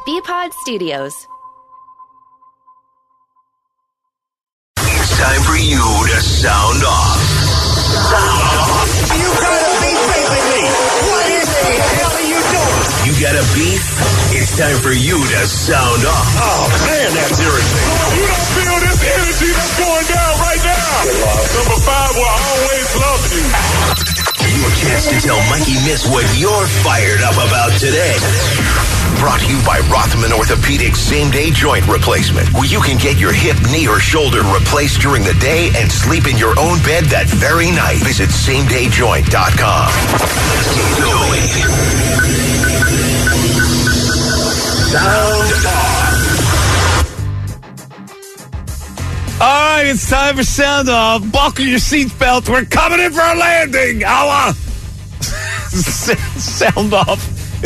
BPod Studios. It's time for you to sound off. You got a beef, basically. What in the hell are you doing? You got a beef? It's time for you to sound off. Oh, man, that's irritating. You don't feel this energy that's going down right now. Number 5 will always love you. Your chance to tell Mikey Miss what you're fired up about today. Brought to you by Rothman Orthopedics Same-Day Joint Replacement, where you can get your hip, knee, or shoulder replaced during the day and sleep in your own bed that very night. Visit samedayjoint.com. Let's get going. Sound off. All right, it's time for Sound Off. Buckle your seatbelt. We're coming in for a landing. Holla. Sound Off.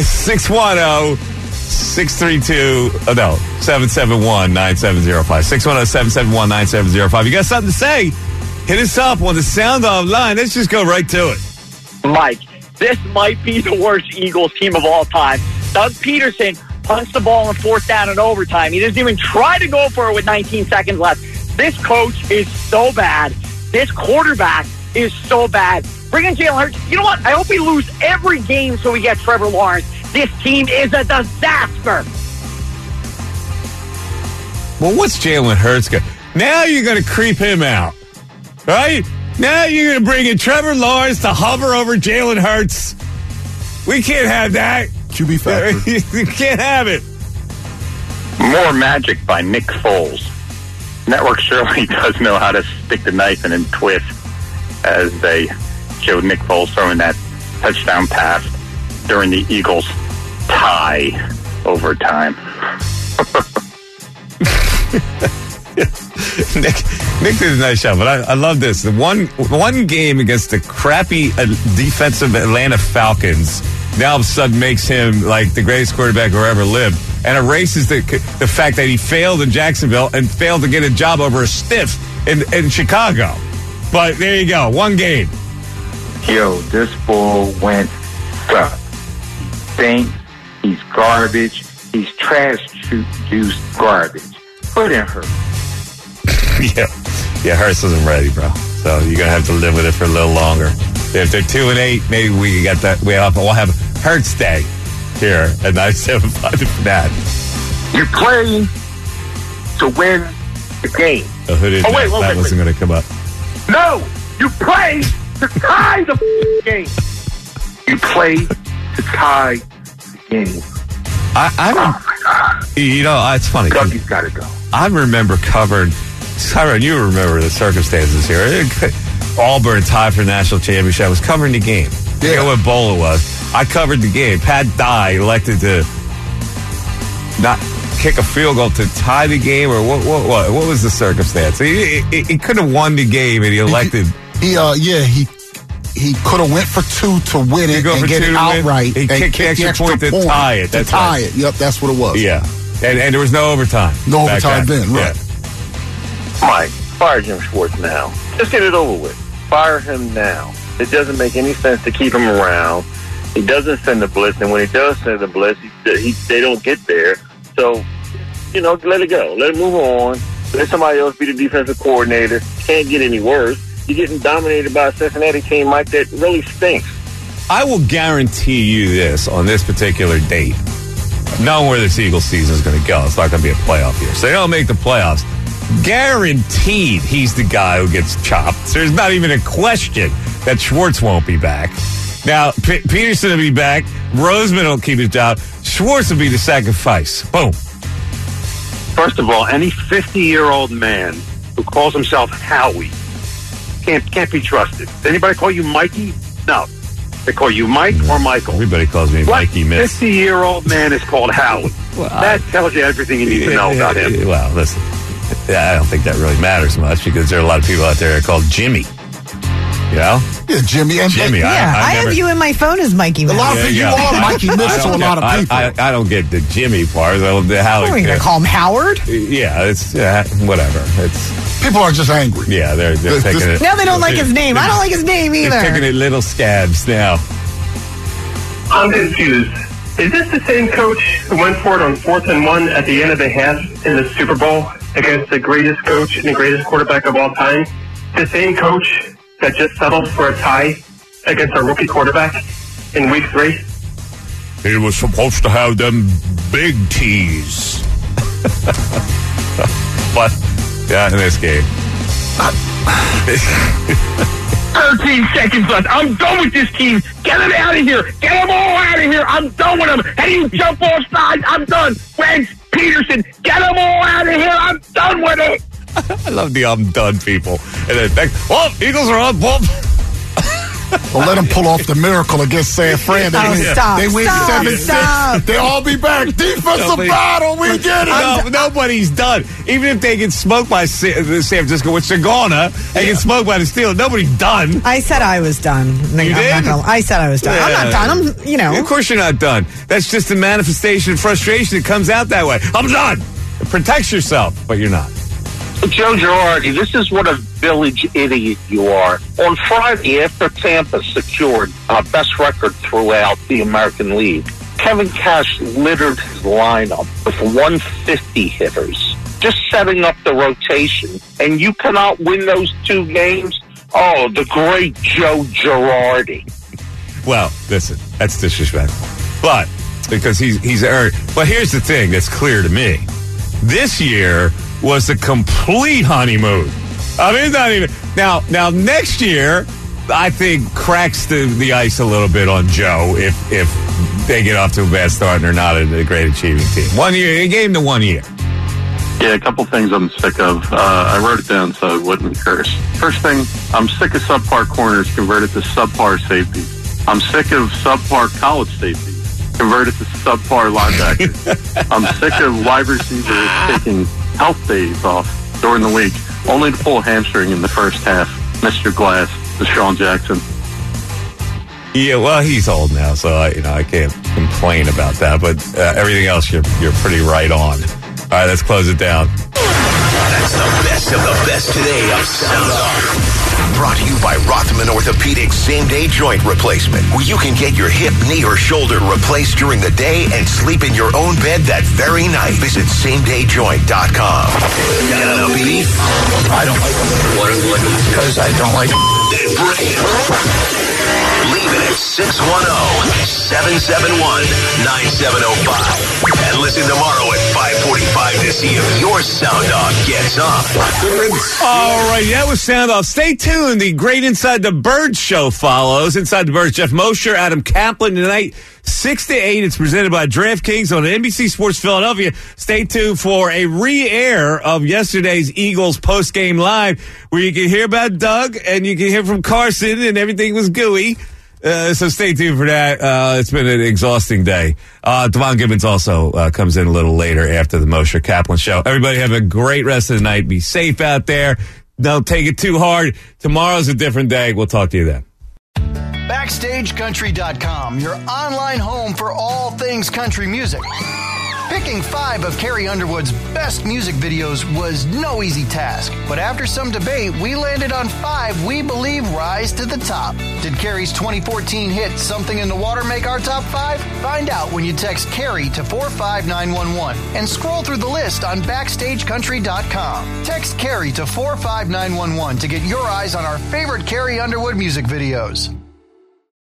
771-9705. 610-771-9705. You got something to say? Hit us up on the Sound Off line. Let's just go right to it. Mike, this might be the worst Eagles team of all time. Doug Peterson punched the ball in 4th down in overtime. He doesn't even try to go for it with 19 seconds left. This coach is so bad. This quarterback is so bad. Bring in Jalen Hurts. You know what? I hope we lose every game so we get Trevor Lawrence. This team is a disaster. Well, what's Jalen Hurts got? Now you're going to creep him out, right? Now you're going to bring in Trevor Lawrence to hover over Jalen Hurts. We can't have that. QB factor. You can't have it. More Magic by Nick Foles. Network surely does know how to stick the knife in and twist, as they showed Nick Foles throwing that touchdown pass during the Eagles' tie overtime. Nick did a nice job, but I love this. The one game against the crappy defensive Atlanta Falcons now all of a sudden makes him like the greatest quarterback who ever lived, and erases the fact that he failed in Jacksonville and failed to get a job over a stiff in Chicago. But there you go, one game. Yo, this bull went suck. He stinks. He's garbage. He's trash juice garbage. Put in Hurts. Yeah, Hurts isn't ready, bro. So you're gonna have to live with it for a little longer. If they're 2-8, maybe we got that. We'll have Hurts Day here at 975 for that. You play to win the game. Wait, that wasn't going to come up. No, you play to tie the game. You play to tie the game. Oh my God. You know, it's funny. Dougie's got to go. I remember Tyrone, you remember the circumstances here. Auburn tied for the national championship. I was covering the game. Yeah. I forget what bowl it was. I covered the game. Pat Dye elected to not kick a field goal to tie the game, or what was the circumstance? He could have won the game, and he elected. He could have went for 2 to win it and get it outright. He kicked the extra point to tie it. That's right. It. Yep, that's what it was. Yeah, and there was no overtime. No overtime then, right? Yeah. Mike, fire Jim Schwartz now. Just get it over with. Fire him now. It doesn't make any sense to keep him around. He doesn't send the blitz, and when he does send the blitz, they don't get there. So, let it go. Let it move on. Let somebody else be the defensive coordinator. Can't get any worse. You're getting dominated by a Cincinnati team, Mike, that really stinks. I will guarantee you this on this particular date. Knowing where this Eagles season is going to go, it's not going to be a playoff year. So they don't make the playoffs. Guaranteed he's the guy who gets chopped. So there's not even a question that Schwartz won't be back. Now, Peterson will be back. Roseman will keep his job. Schwartz will be the sacrifice. Boom. First of all, any 50-year-old man who calls himself Howie can't be trusted. Does anybody call you Mikey? No. They call you Mike or Michael. Everybody calls me Mikey Miss. 50-year-old man is called Howie. Well, that tells you everything you need to know about him. Well, listen. I don't think that really matters much because there are a lot of people out there that are called Jimmy. You know? Yeah, Jimmy. And Jimmy. I have you in my phone as Mikey Miss. A lot of people, you are Mikey Miss to a lot of people. I don't get the Jimmy part. How are you going to call him Howard? Yeah, it's whatever. It's people are just angry. Yeah, they're taking it. Now they don't like his name. I don't like his name either. They're taking it little scabs now. I'm confused. Is this the same coach who went for it on 4th and 1 at the end of the half in the Super Bowl against the greatest coach and the greatest quarterback of all time? The same coach that just settled for a tie against a rookie quarterback in week 3? He was supposed to have them big T's. But, yeah, in this game. 13 seconds left. I'm done with this team. Get them out of here. Get them all out of here. I'm done with them. Hey, you jump off sides. I'm done. Wentz, Peterson, get them all out of here. I'm done with it. I love the I'm done people. And then, Eagles are up. Whoop. Well, let them pull off the miracle against San Fran. They win 7-6. They'll all be back. Defensive battle. We get it. No, nobody's done. Even if they get smoked by San Francisco, which they're gonna, they get smoked by the Steelers. Nobody's done. I said I was done. You did? I said I was done. I'm not done. Of course you're not done. That's just a manifestation of frustration that comes out that way. I'm done. It protects yourself, but you're not. Joe Girardi, this is what a village idiot you are. On Friday, after Tampa secured best record throughout the American League, Kevin Cash littered his lineup with 150 hitters, just setting up the rotation, and you cannot win those 2 games? Oh, the great Joe Girardi. Well, listen, that's disrespectful. But, because he's earned. But here's the thing that's clear to me. This year was a complete honeymoon. I mean, it's not even now next year, I think cracks the ice a little bit on Joe if they get off to a bad start and they're not a great achieving team. 1 year, he gave him the 1 year. Yeah, a couple things I'm sick of. I wrote it down so I wouldn't curse. First thing, I'm sick of subpar corners converted to subpar safeties. I'm sick of subpar college safeties converted to subpar linebackers. I'm sick of wide receivers taking health days off during the week, only to pull a hamstring in the first half. Mr. Glass, Deshaun Jackson. Yeah, well, he's old now, so I can't complain about that. But everything else, you're pretty right on. All right, let's close it down. That's the best of the best today of Sound Off. Brought to you by Rothman Orthopedics same-day joint replacement, where you can get your hip, knee, or shoulder replaced during the day and sleep in your own bed that very night. Visit samedayjoint.com. Got a beef? I don't like it. What is it? Because I don't like it. Then bring it. Leave it at 610-771-9705. And listen tomorrow at 5:45 to see if your Sound Off gets on. All right, that was Sound Off. Stay tuned. The great Inside the Birds show follows. Inside the Birds, Jeff Mosher, Adam Kaplan tonight, 6 to 8. It's presented by DraftKings on NBC Sports Philadelphia. Stay tuned for a re-air of yesterday's Eagles post-game live, where you can hear about Doug and you can hear from Carson, and everything was gooey. So stay tuned for that. It's been an exhausting day. Devon Gibbons also comes in a little later after the Mosher Kaplan show. Everybody have a great rest of the night. Be safe out there. Don't take it too hard. Tomorrow's a different day. We'll talk to you then. BackstageCountry.com, your online home for all things country music. Picking 5 of Carrie Underwood's best music videos was no easy task, but after some debate, we landed on 5 we believe rise to the top. Did Carrie's 2014 hit Something in the Water make our top 5? Find out when you text Carrie to 45911 and scroll through the list on BackstageCountry.com. Text Carrie to 45911 to get your eyes on our favorite Carrie Underwood music videos.